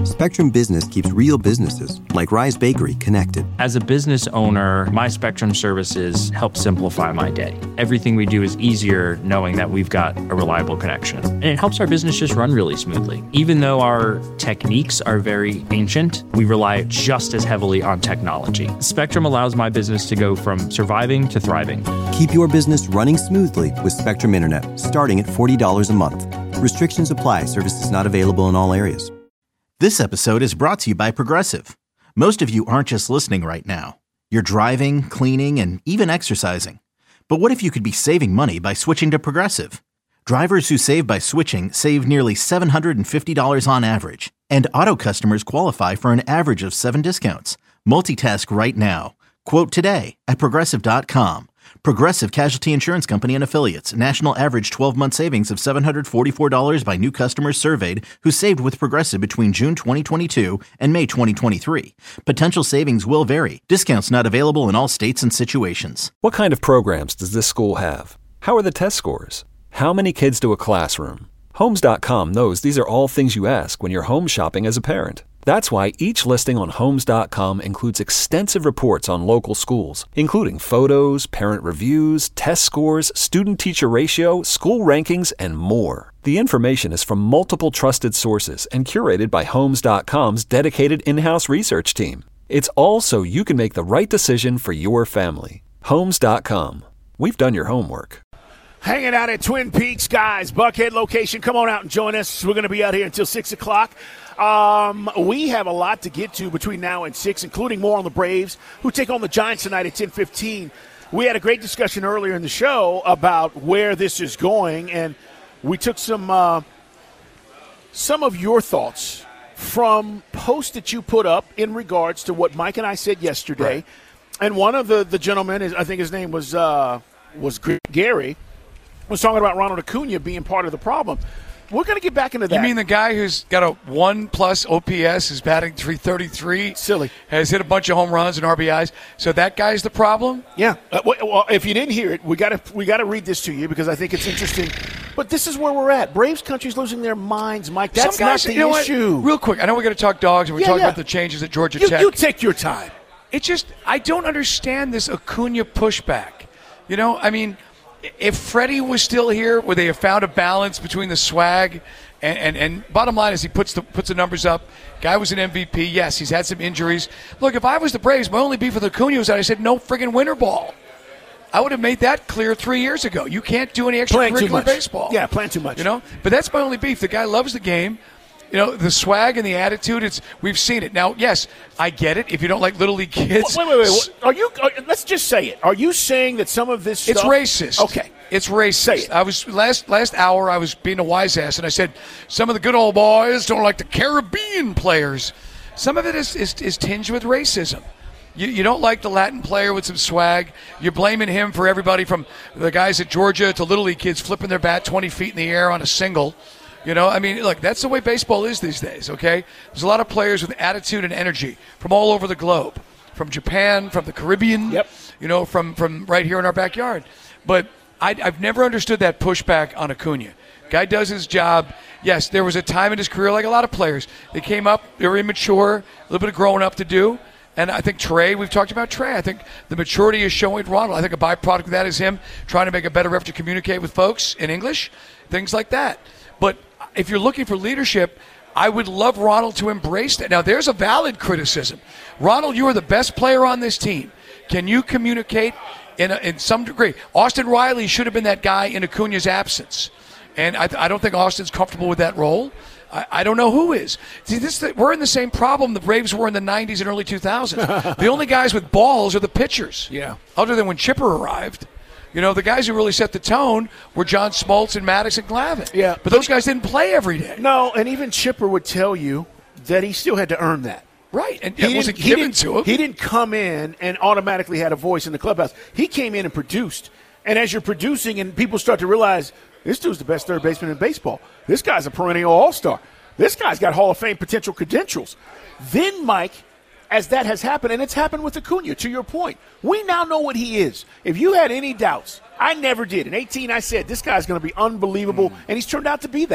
Spectrum Business keeps real businesses, like Rise Bakery, connected. As a business owner, my Spectrum services help simplify my day. Everything we do is easier knowing that we've got a reliable connection. And it helps our business just run really smoothly. Even though our techniques are very ancient, we rely just as heavily on technology. Spectrum allows my business to go from surviving to thriving. Keep your business running smoothly with Spectrum Internet, starting at $40 a month. Restrictions apply. Services not available in all areas. This episode is brought to you by Progressive. Most of you aren't just listening right now. You're driving, cleaning, and even exercising. But what if you could be saving money by switching to Progressive? Drivers who save by switching save nearly $750 on average. And auto customers qualify for an average of 7 discounts. Multitask right now. Quote today at Progressive.com. Progressive Casualty Insurance Company and Affiliates. National average 12-month savings of $744 by new customers surveyed who saved with Progressive between June 2022 and May 2023. Potential savings will vary. Discounts not available in all states and situations. What kind of programs does this school have? How are the test scores? How many kids do a classroom? Homes.com knows these are all things you ask when you're home shopping as a parent. That's why each listing on Homes.com includes extensive reports on local schools, including photos, parent reviews, test scores, student-teacher ratio, school rankings, and more. The information is from multiple trusted sources and curated by Homes.com's dedicated in-house research team. It's all so you can make the right decision for your family. Homes.com. We've done your homework. Hanging out at Twin Peaks, guys. Buckhead location. Come on out and join us. We're going to be out here until 6 o'clock. We have a lot to get to between now and 6, including more on the Braves, who take on the Giants tonight at 10:15. We had a great discussion earlier in the show about where this is going, and we took some of your thoughts from posts that you put up in regards to what Mike and I said yesterday. Right. And one of the gentlemen, I think his name was Gary, was talking about Ronald Acuna being part of the problem. We're going to get back into that. You mean the guy who's got a 1+ OPS, is batting .333? Silly. Has hit a bunch of home runs and RBIs. So that guy's the problem? Yeah. Well, if you didn't hear it, we got to read this to you because I think it's interesting. But this is where we're at. Braves country's losing their minds, Mike. That's guys, not the issue. What? Real quick, I know we're going to talk dogs and we talk about the changes at Georgia Tech. You take your time. It's just, I don't understand this Acuna pushback. You know, I mean, if Freddie was still here, would they have found a balance between the swag and bottom line is he puts the numbers up. Guy was an MVP. Yes, he's had some injuries. Look, if I was the Braves, my only beef with Acuna was that I said no friggin' winter ball. I would have made that clear 3 years ago. You can't do any extracurricular baseball. Yeah, playing too much. You know, but that's my only beef. The guy loves the game. You know, the swag and the attitude, we've seen it. Now, yes, I get it. If you don't like Little League kids. Wait. Let's just say it. Are you saying that some of this stuff. It's racist. Okay. It's racist. Say it. I was, last hour, I was being a wise ass, and I said, some of the good old boys don't like the Caribbean players. Some of it is tinged with racism. You don't like the Latin player with some swag. You're blaming him for everybody from the guys at Georgia to Little League kids flipping their bat 20 feet in the air on a single. You know, I mean, look, that's the way baseball is these days, okay? There's a lot of players with attitude and energy from all over the globe, from Japan, from the Caribbean, you know, from right here in our backyard. But I've never understood that pushback on Acuna. Guy does his job. Yes, there was a time in his career, like a lot of players, they came up, they were immature, a little bit of growing up to do. And I think Trey, we've talked about Trey. I think the maturity is showing Ronald. I think a byproduct of that is him trying to make a better effort to communicate with folks in English, things like that. But if you're looking for leadership, I would love Ronald to embrace that. Now, there's a valid criticism. Ronald, you are the best player on this team. Can you communicate in some degree? Austin Riley should have been that guy in Acuna's absence. And I don't think Austin's comfortable with that role. I don't know who is. See, we're in the same problem the Braves were in the 90s and early 2000s. The only guys with balls are the pitchers. Yeah. Other than when Chipper arrived. You know, the guys who really set the tone were John Smoltz and Maddox and Glavine. Yeah. But those guys didn't play every day. No, and even Chipper would tell you that he still had to earn that. Right, and it wasn't given to him. He didn't come in and automatically had a voice in the clubhouse. He came in and produced. And as you're producing and people start to realize, this dude's the best third baseman in baseball. This guy's a perennial all-star. This guy's got Hall of Fame potential credentials. Then, Mike, as that has happened, and it's happened with Acuna, to your point, we now know what he is. If you had any doubts, I never did. In 18, I said, this guy's going to be unbelievable, and he's turned out to be that.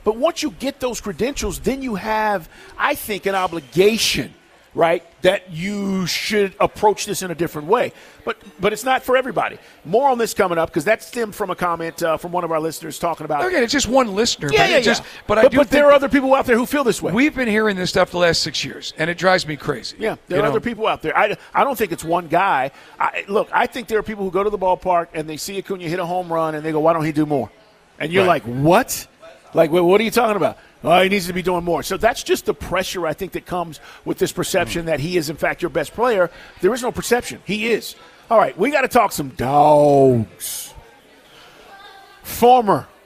But once you get those credentials, then you have, I think, an obligation, right, that you should approach this in a different way. But it's not for everybody. More on this coming up, because that stemmed from a comment from one of our listeners talking about. Again, it's just one listener. Yeah. But there are other people out there who feel this way. We've been hearing this stuff the last 6 years, and it drives me crazy. Yeah, there are other people out there. I don't think it's one guy. Look, I think there are people who go to the ballpark and they see Acuna hit a home run and they go, why don't he do more? And you're like, what? Like, what are you talking about? Oh, he needs to be doing more. So that's just the pressure, I think, that comes with this perception that he is, in fact, your best player. There is no perception. He is. All right, we got to talk some dogs. Former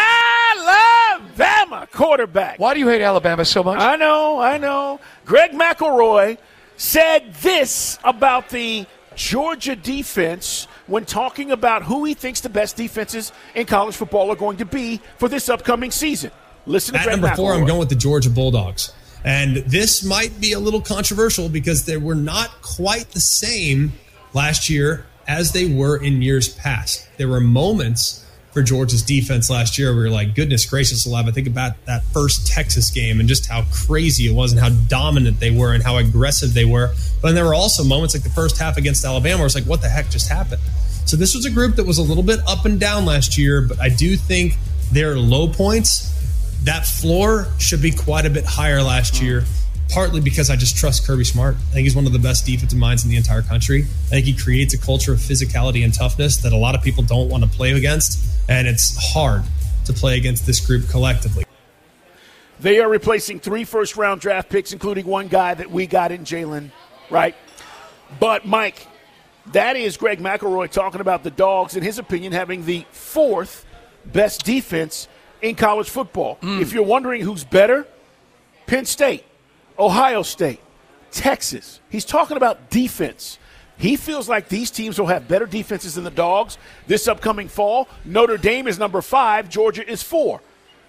Alabama quarterback. Why do you hate Alabama so much? I know. Greg McElroy said this about the Georgia defense when talking about who he thinks the best defenses in college football are going to be for this upcoming season. Listen to Greg McElroy. Number 4, I'm going with the Georgia Bulldogs. And this might be a little controversial because they were not quite the same last year as they were in years past. There were moments for Georgia's defense last year where you're like, goodness gracious alive. I think about that first Texas game and just how crazy it was and how dominant they were and how aggressive they were. But then there were also moments like the first half against Alabama where it's like, what the heck just happened? So this was a group that was a little bit up and down last year, but I do think their low points, that floor should be quite a bit higher last year, partly because I just trust Kirby Smart. I think he's one of the best defensive minds in the entire country. I think he creates a culture of physicality and toughness that a lot of people don't want to play against, and it's hard to play against this group collectively. They are replacing 3 first-round draft picks, including one guy that we got in Jalen, right? But, Mike, that is Greg McElroy talking about the Dogs, in his opinion, having the 4th best defense in college football. If you're wondering who's better, Penn State, Ohio State, Texas. He's talking about defense. He feels like these teams will have better defenses than the Dogs this upcoming fall. Notre Dame is number 5. Georgia is 4.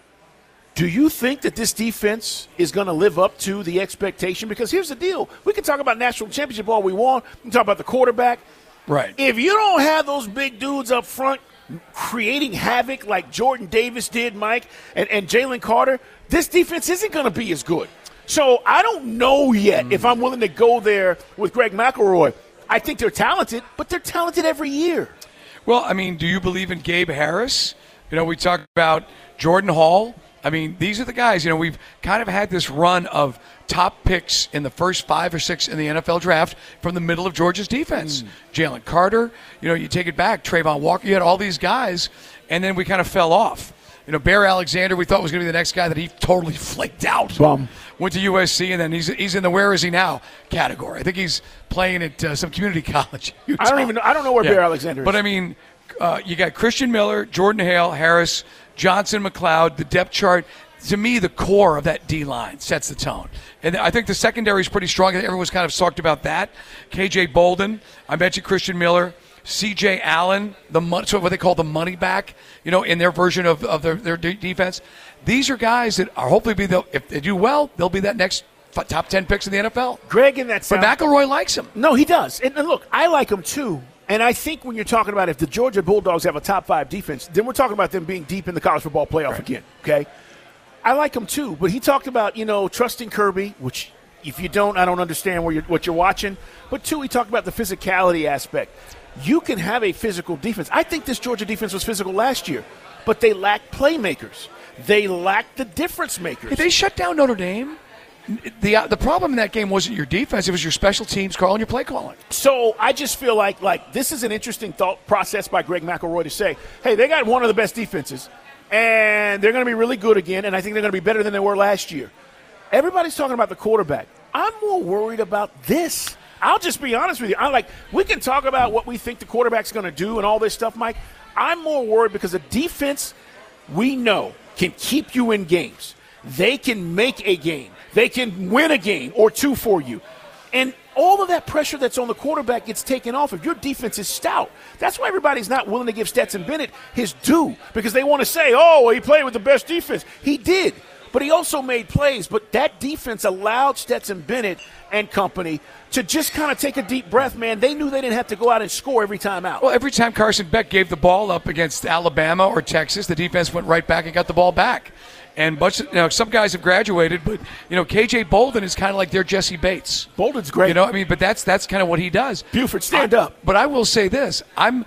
Do you think that this defense is going to live up to the expectation? Because here's the deal. We can talk about national championship all we want. We can talk about the quarterback. Right. If you don't have those big dudes up front creating havoc like Jordan Davis did, Mike, and Jalen Carter, this defense isn't going to be as good. So I don't know yet if I'm willing to go there with Greg McElroy. I think they're talented, but they're talented every year. Well, I mean, do you believe in Gabe Harris? You know, we talked about Jordan Hall. I mean, these are the guys. You know, we've kind of had this run of top picks in the first 5 or 6 in the NFL draft from the middle of Georgia's defense. Jalen Carter, you know, you take it back, Trayvon Walker, you had all these guys, and then we kind of fell off. You know, Bear Alexander, we thought was going to be the next guy that he totally flaked out. Went to USC, and then he's in the where is he now category. I think he's playing at some community college. I don't know where Bear Alexander is. But I mean, you got Christian Miller, Jordan Hale, Harris, Johnson, McLeod, the depth chart. To me, the core of that D-line sets the tone. And I think the secondary is pretty strong. Everyone's kind of talked about that. KJ Bolden, I mentioned Christian Miller. C.J. Allen, so what they call the money back, you know, in their version of their defense. These are guys that are hopefully if they do well, they'll be that next top 10 picks in the NFL. Greg, in that But McElroy likes him. No, he does. And look, I like him too. And I think when you're talking about if the Georgia Bulldogs have a top 5 defense, then we're talking about them being deep in the college football playoff again, okay? I like him too. But he talked about, you know, trusting Kirby, which if you don't, I don't understand what you're watching. But 2, he talked about the physicality aspect. You can have a physical defense. I think this Georgia defense was physical last year, but they lacked playmakers. They lacked the difference makers. If they shut down Notre Dame, the problem in that game wasn't your defense. It was your special teams calling, your play calling. So I just feel like this is an interesting thought process by Greg McElroy to say, hey, they got one of the best defenses, and they're going to be really good again, and I think they're going to be better than they were last year. Everybody's talking about the quarterback. I'm more worried about this. I'll just be honest with you. We can talk about what we think the quarterback's going to do and all this stuff, Mike. I'm more worried because the defense, we know, can keep you in games. They can make a game. They can win a game or 2 for you. And all of that pressure that's on the quarterback gets taken off if your defense is stout. That's why everybody's not willing to give Stetson Bennett his due, because they want to say, oh, he played with the best defense. He did, but he also made plays. But that defense allowed Stetson Bennett and company to just kind of take a deep breath, man. They knew they didn't have to go out and score every time out. Well, every time Carson Beck gave the ball up against Alabama or Texas, the defense went right back and got the ball back. And some guys have graduated, but KJ Bolden is kind of like their Jesse Bates. Bolden's great. But that's kind of what he does. Buford, stand up. But I will say this: I'm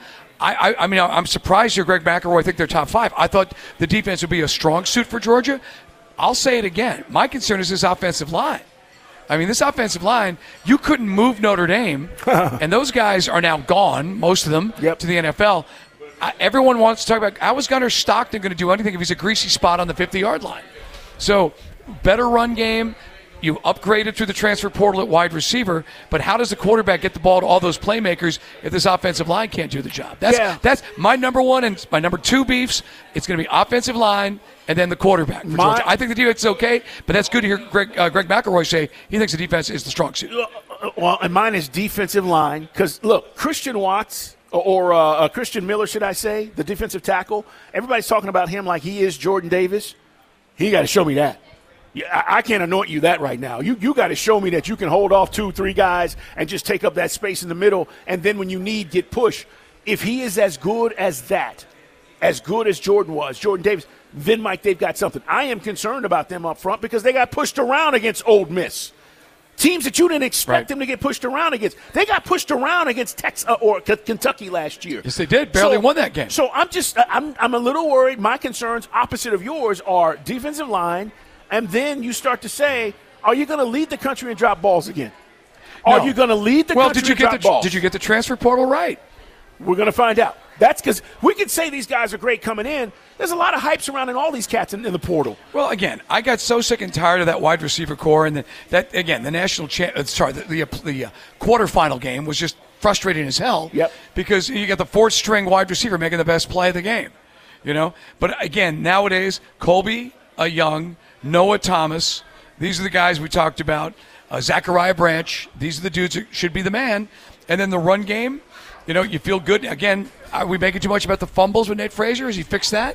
surprised you're Greg McElroy. I think they're top 5. I thought the defense would be a strong suit for Georgia. I'll say it again. My concern is this offensive line. I mean, this offensive line, you couldn't move Notre Dame, and those guys are now gone, most of them, to the NFL. Everyone wants to talk about, how is Gunnar Stockton going to do anything if he's a greasy spot on the 50-yard line? So, better run game. You upgraded through the transfer portal at wide receiver, but how does the quarterback get the ball to all those playmakers if this offensive line can't do the job? That's my number 1 and my number 2 beefs. It's going to be offensive line and then the quarterback for Georgia. I think the defense is okay, but that's good to hear Greg McElroy say he thinks the defense is the strong suit. Well, and mine is defensive line because, look, Christian Watts or Christian Miller, should I say, the defensive tackle, everybody's talking about him like he is Jordan Davis. He got to show me that. I can't anoint you that right now. You got to show me that you can hold off 2-3 guys and just take up that space in the middle, and then when you need, get push. If he is as good as that, as good as Jordan was, Jordan Davis, then, Mike, they've got something. I am concerned about them up front because they got pushed around against Ole Miss. Teams that you didn't expect them to get pushed around against. They got pushed around against Texas or Kentucky last year. Yes, they did. Barely won that game. So I'm a little worried. My concerns, opposite of yours, are defensive line. And then you start to say, are you going to lead the country and drop balls again? No. Are you going to lead the country and drop balls? Did you get the transfer portal right? We're going to find out. That's because we could say these guys are great coming in. There's a lot of hype surrounding all these cats in the portal. Well, again, I got so sick and tired of that wide receiver core, and the national the quarterfinal game was just frustrating as hell. Yep. Because you got the 4th-string wide receiver making the best play of the game. But again, nowadays, Colby Young, Noah Thomas, these are the guys we talked about. Zachariah Branch, these are the dudes that should be the man. And then the run game, you feel good. Again, are we making too much about the fumbles with Nate Frazier? Has he fixed that?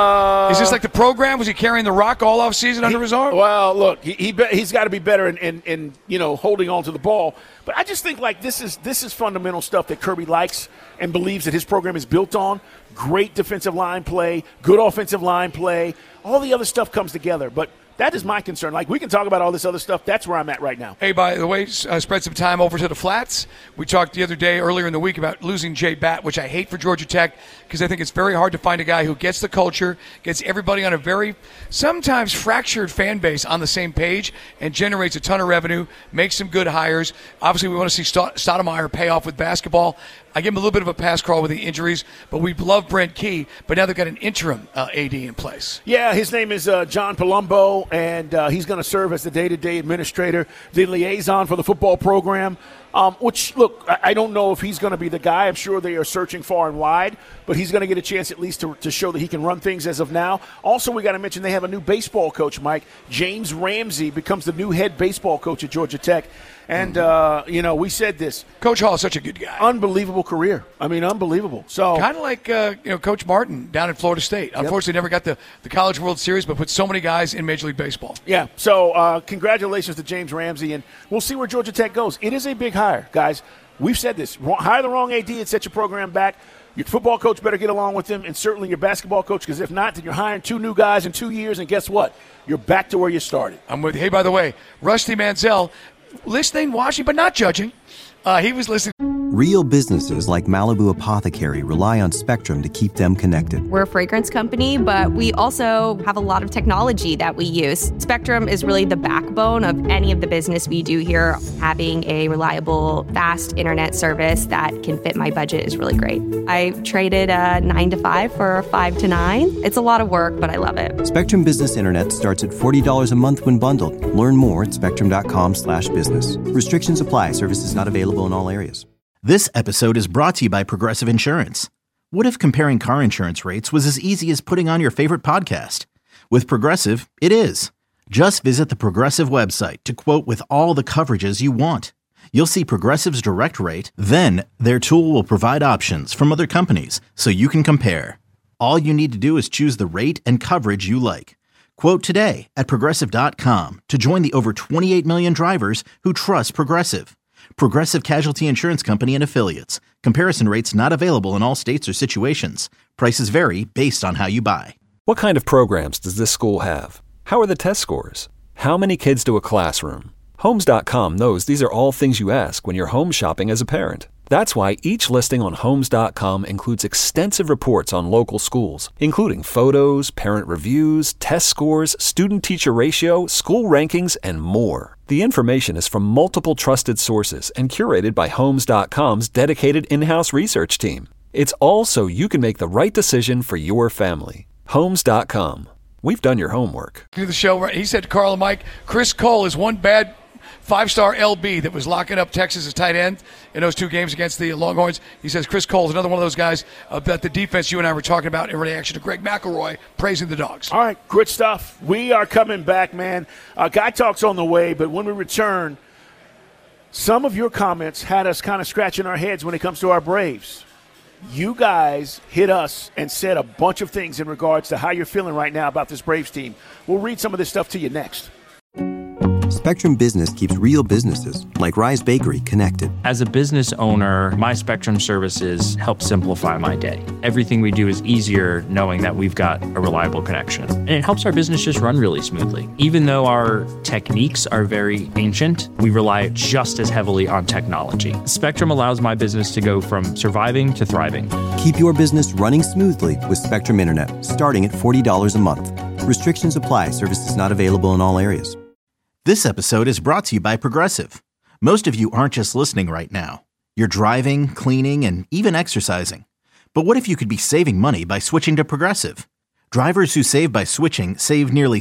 Is this like the program? Was he carrying the rock all off season under his arm? Well, look, he's got to be better in holding on to the ball. But I just think like this is fundamental stuff that Kirby likes and believes that his program is built on. Great defensive line play, good offensive line play. All the other stuff comes together. But that is my concern. Like, we can talk about all this other stuff. That's where I'm at right now. Hey, by the way, spread some time over to the Flats. We talked the other day, earlier in the week, about losing Jay Batt, which I hate for Georgia Tech because I think it's very hard to find a guy who gets the culture, gets everybody on a very sometimes fractured fan base on the same page, and generates a ton of revenue, makes some good hires. Obviously, we want to see Stoudemire pay off with basketball. I give him a little bit of a pass crawl with the injuries, but we love Brent Key. But now they've got an interim AD in place. Yeah, his name is John Palumbo, and he's going to serve as the day-to-day administrator, the liaison for the football program. Which, look, I don't know if he's going to be the guy. I'm sure they are searching far and wide, but he's going to get a chance at least to show that he can run things as of now. Also, we got to mention they have a new baseball coach, Mike. James Ramsey becomes the new head baseball coach at Georgia Tech. And, we said this. Coach Hall is such a good guy. Unbelievable career. I mean, unbelievable. So kind of like, Coach Martin down at Florida State. Unfortunately, never got the College World Series, but put so many guys in Major League Baseball. Yeah. So congratulations to James Ramsey, and we'll see where Georgia Tech goes. It is a big hire, guys. We've said this. Hire the wrong AD and set your program back. Your football coach better get along with him, and certainly your basketball coach, because if not, then you're hiring 2 new guys in 2 years, and guess what? You're back to where you started. I'm with you. Hey, by the way, Rusty Mansell, listening, watching, but not judging. He was listening. Real businesses like Malibu Apothecary rely on Spectrum to keep them connected. We're a fragrance company, but we also have a lot of technology that we use. Spectrum is really the backbone of any of the business we do here. Having a reliable, fast internet service that can fit my budget is really great. I traded a 9 to 5 for a 5 to 9. It's a lot of work, but I love it. Spectrum Business Internet starts at $40 a month when bundled. Learn more at spectrum.com/business. Restrictions apply. Services not available in all areas. This episode is brought to you by Progressive Insurance. What if comparing car insurance rates was as easy as putting on your favorite podcast? With Progressive, it is. Just visit the Progressive website to quote with all the coverages you want. You'll see Progressive's direct rate, then their tool will provide options from other companies so you can compare. All you need to do is choose the rate and coverage you like. Quote today at Progressive.com to join the over 28 million drivers who trust Progressive. Progressive Casualty Insurance Company and Affiliates. Comparison rates not available in all states or situations. Prices vary based on how you buy. What kind of programs does this school have? How are the test scores? How many kids do a classroom? Homes.com knows these are all things you ask when you're home shopping as a parent. That's why each listing on Homes.com includes extensive reports on local schools, including photos, parent reviews, test scores, student-teacher ratio, school rankings, and more. The information is from multiple trusted sources and curated by Homes.com's dedicated in-house research team. It's all so you can make the right decision for your family. Homes.com. We've done your homework. Do the show. He said to Carl and Mike, Chris Cole is one bad five-star LB that was locking up Texas' tight end in those two games against the Longhorns. He says Chris Cole is another one of those guys that the defense you and I were talking about in reaction to Greg McElroy praising the Dogs. All right, good stuff. We are coming back, man. Guy Talk's on the way, but when we return, some of your comments had us kind of scratching our heads when it comes to our Braves. You guys hit us and said a bunch of things in regards to how you're feeling right now about this Braves team. We'll read some of this stuff to you next. Spectrum Business keeps real businesses, like Rise Bakery, connected. As a business owner, my Spectrum services help simplify my day. Everything we do is easier knowing that we've got a reliable connection. And it helps our business just run really smoothly. Even though our techniques are very ancient, we rely just as heavily on technology. Spectrum allows my business to go from surviving to thriving. Keep your business running smoothly with Spectrum Internet, starting at $40 a month. Restrictions apply. Services not available in all areas. This episode is brought to you by Progressive. Most of you aren't just listening right now. You're driving, cleaning, and even exercising. But what if you could be saving money by switching to Progressive? Drivers who save by switching save nearly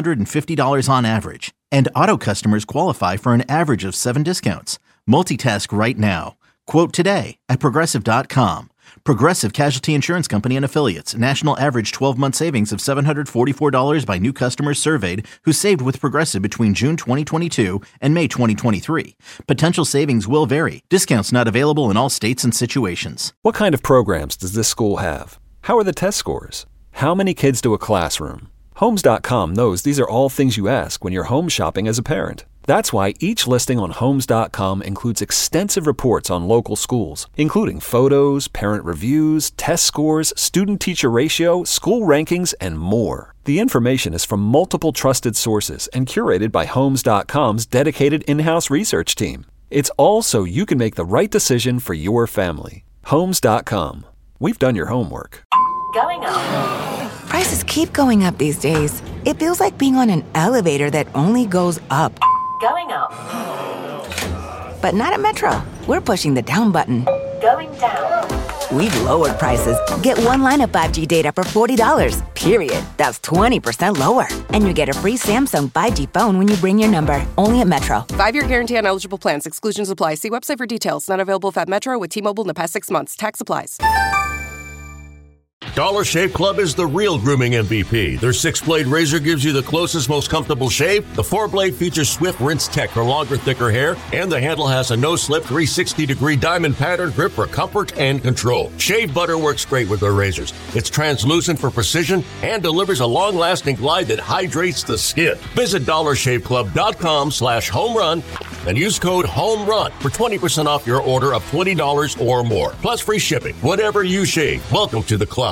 $750 on average. And auto customers qualify for an average of 7 discounts. Multitask right now. Quote today at Progressive.com. Progressive Casualty Insurance Company and Affiliates. National average 12-month savings of $744 by new customers surveyed who saved with Progressive between June 2022 and May 2023. Potential savings will vary. Discounts not available in all states and situations. What kind of programs does this school have? How are the test scores? How many kids do a classroom? Homes.com knows these are all things you ask when you're home shopping as a parent. That's why each listing on Homes.com includes extensive reports on local schools, including photos, parent reviews, test scores, student-teacher ratio, school rankings, and more. The information is from multiple trusted sources and curated by Homes.com's dedicated in-house research team. It's all so you can make the right decision for your family. Homes.com. We've done your homework. Going up. Prices keep going up these days. It feels like being on an elevator that only goes up. Going up. But not at Metro. We're pushing the down button. Going down. We've lowered prices. Get one line of 5G data for $40, period. That's 20% lower. And you get a free Samsung 5G phone when you bring your number. Only at Metro. 5-year guarantee on eligible plans. Exclusions apply. See website for details. Not available at Metro with T-Mobile in the past 6 months. Tax applies. Dollar Shave Club is the real grooming MVP. Their 6-blade razor gives you the closest, most comfortable shave. The 4-blade features swift rinse tech for longer, thicker hair. And the handle has a no-slip 360-degree diamond pattern grip for comfort and control. Shave butter works great with their razors. It's translucent for precision and delivers a long-lasting glide that hydrates the skin. Visit DollarShaveClub.com/homerun and use code HOMERUN for 20% off your order of $20 or more. Plus free shipping. Whatever you shave, welcome to the club.